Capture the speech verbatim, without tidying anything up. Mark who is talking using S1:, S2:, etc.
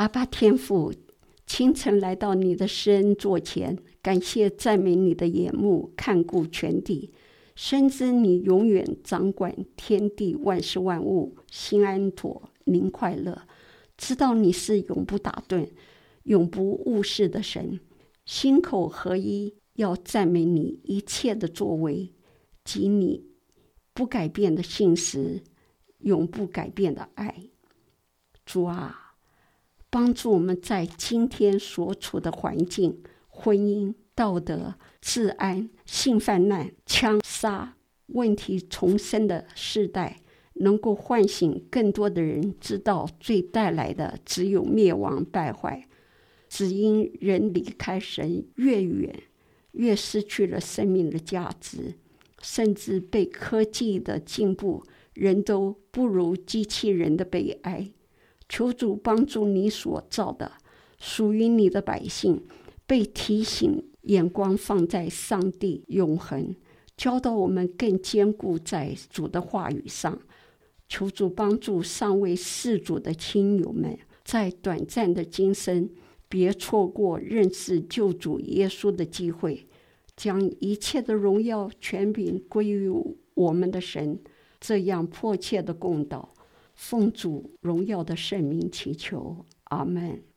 S1: 阿爸天父，清晨来到你的施恩座前，感谢赞美你的眼目看顾全地，深知你永远掌管天地万事万物，心安妥，宁快乐。知道你是永不打盹、永不误事的神，心口合一，要赞美你一切的作为及你不改变的信实，永不改变的爱。主啊，帮助我们在今天所处的环境、婚姻、道德、治安、性犯难、枪杀问题丛生的世代，能够唤醒更多的人知道罪带来的只有灭亡败坏。只因人离开神越远，越失去了生命的价值，甚至被科技的进步，人都不如机器人的悲哀。求主帮助你所造的属于你的百姓，被提醒眼光放在上帝永恒，教导我们更坚固在主的话语上。求主帮助尚未事主的亲友们，在短暂的今生别错过认识救主耶稣的机会，将一切的荣耀权柄归于我们的神。这样迫切的供祷，奉主荣耀的圣名祈求，阿们。